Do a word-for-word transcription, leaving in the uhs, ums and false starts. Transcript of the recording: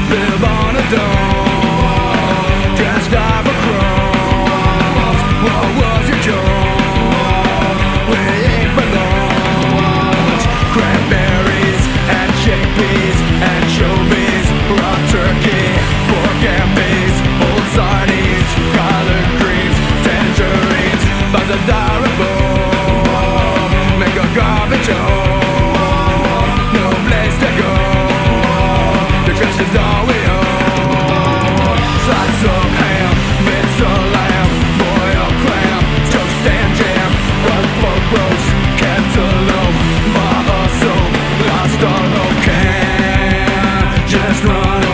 live on a dome, just dive across. What was your joke? We ate for lunch cranberries and chickpeas, anchovies, raw turkey, pork and beans, old sardines, collard greens, tangerines, buds of styrofoam, make a garbage hole, no place to go, the trash is all we own. Slice of ham, bits of lamb, boiled clam, toast and jam, rug pork roast, cantaloupe, bar of soap, lost all hope, can just run